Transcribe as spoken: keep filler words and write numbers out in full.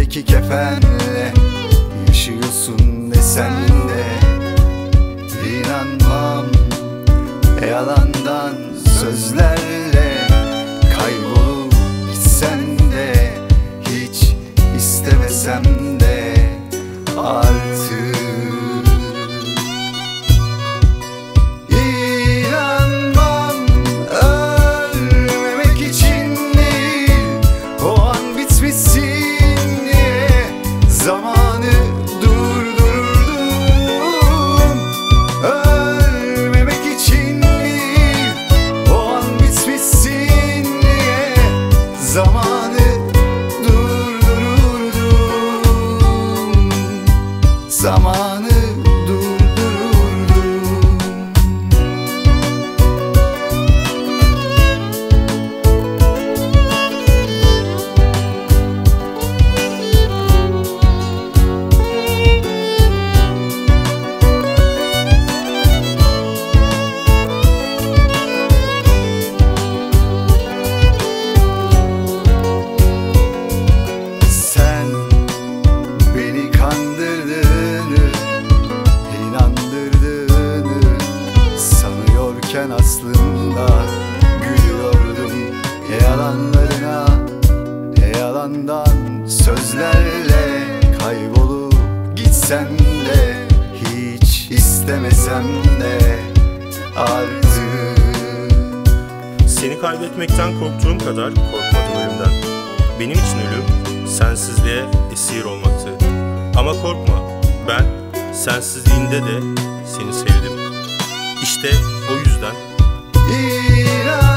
iki kefenle yaşıyorsun desen de İnanmam yalandan sözlerle kaybolup gitsen de hiç istemesem de artık İnanmam ölmemek için değil, o an bitmişsin diye zamanı durdururdum. Ölmemek için değil, o an bitmişsin diye zamanı durdururdum. Zamanı aslında gülüyordum yalanlarına, yalandan sözlerle kaybolup gitsen de hiç istemesem de artık. Seni kaybetmekten korktuğum kadar korkmadım ölümden. Benim için ölüm sensizliğe esir olmaktı. Ama korkma, ben sensizliğinde de seni sevdim. İşte o yüzden İnan